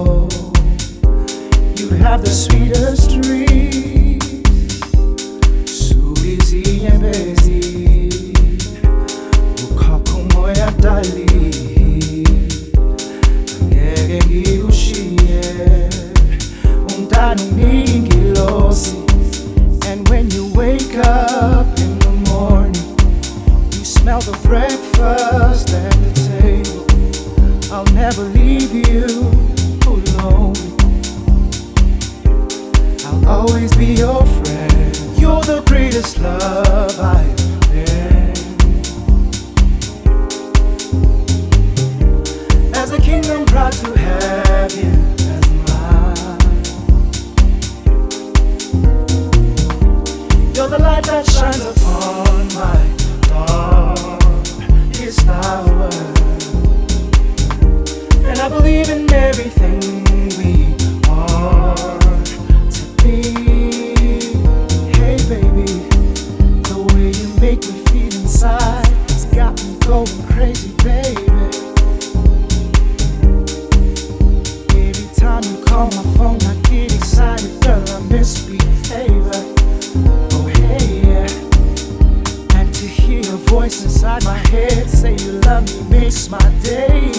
You have the sweetest dreams, Suizi and Bezi, ukakho moya dali, angeke ngikushiye, umntana ungingilosi. And when you wake up in the morning, you smell the breakfast at the table. I'll never leave you alone. I'll always be your friend. You're the greatest love I've been. As a king, I'm proud to have you as mine. You're the light that shines upon my darkest hour. And I believe in everything we are to be. Hey baby, the way you make me feel inside has got me going crazy, baby. Every time you call my phone, I get excited, girl, I misbehave. Oh hey, yeah. And to hear your voice inside my head say you love me makes my day.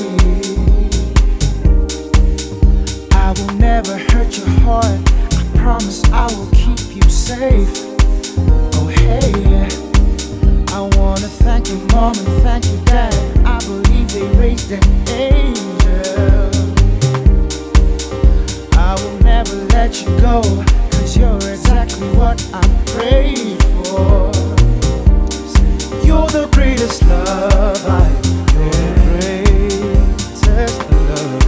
I will never hurt your heart, I promise I will keep you safe. Oh hey, yeah. I wanna thank your mom and thank your dad, I believe they raised an angel. I will never let you go, cause you're exactly what I prayed for. You're the greatest love I've known, greatest love.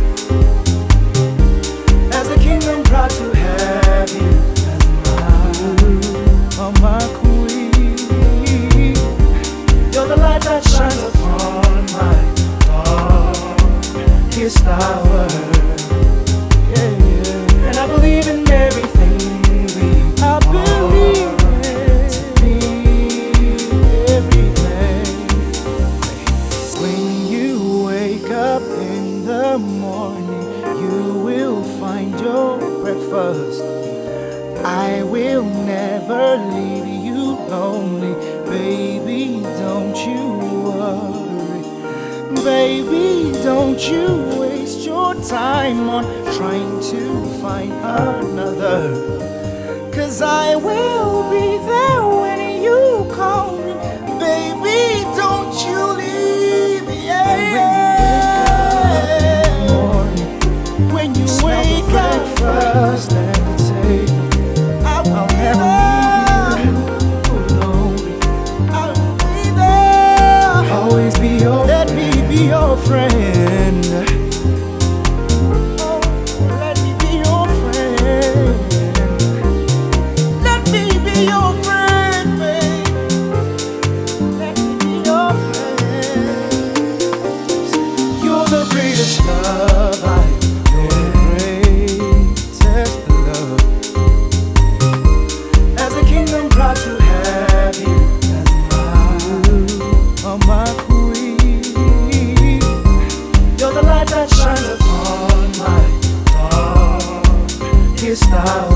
As a king, I'm proud to have you as mine. Oh my queen, you're the light that shines upon my darkest hour. Yeah, yeah. And I believe in everything we are to be everything. When you wake up in the morning, you will find your breakfast. I will never leave you lonely, baby, don't you worry. Baby, don't you waste your time on trying to find another, cause I will be there when you call me. Baby, don't you leave, yeah. When you wake up first at the table, I'll never leave you alone. I'll be there, always be your, let me be your friend. Oh, let me be your friend. Let me be your friend, babe. Let me be your friend. You're the greatest love I've to have you as mine. Oh my queen, you're the light that shines upon my darkest hour.